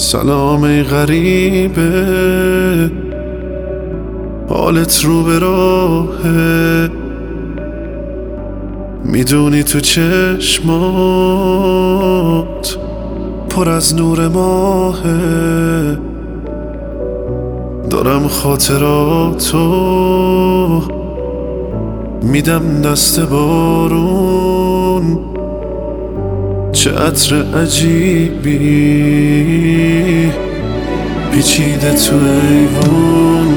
سلام ای غریبه، حالت رو به راهه. میدونی تو چشمات پر از نور ماهه. دارم خاطراتو میدم دست بارون. چه عطر عجیبی پیچیده تو ایوون.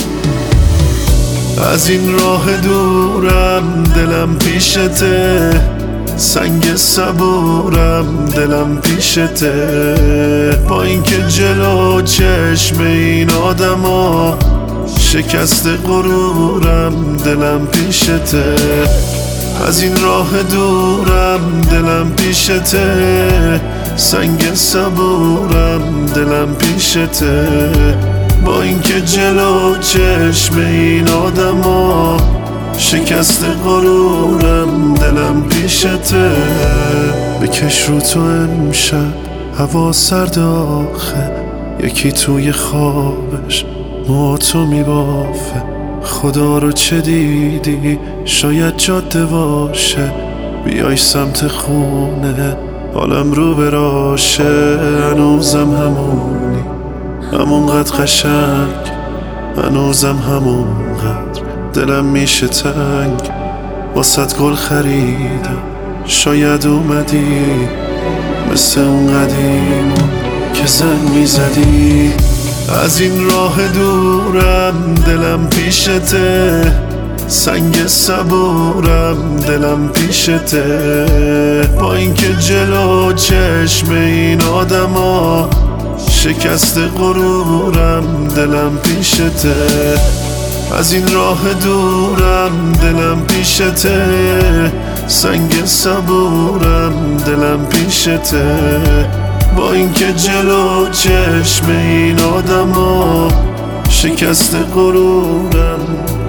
از این راه دورم دلم پیشته، سنگ صبورم دلم پیشته. با اینکه جلو چشم این آدما شکست غرورم دلم پیشته. از این راه دورم دلم پیشته، سنگ صبورم دلم پیشته. با اینکه جلو چشم این آدما شکست غرورم دلم پیشته. بکش رو تو امشب هوا سرد آخه، یکی توی خوابش موهاتو میبافه. خدا رو چه دیدی؟ شاید جاده باشه، بیای سمت خونه حالم رو براشه. هنوزم همونی، همونقدر قشنگ، هنوزم همونقدر دلم میشه تنگ. واسط گل خریدم شاید اومدی، مثل اون قدیم که زنگ میزدی. از این راه دورم دلم پیشته، سنگ صبورم دلم پیشته. با اینکه جلو چشم این آدما شکست غرورم دلم پیشته. از این راه دورم دلم پیشته، سنگ صبورم دلم پیشته. با اینکه جلو چشم این آدما شکست غرورم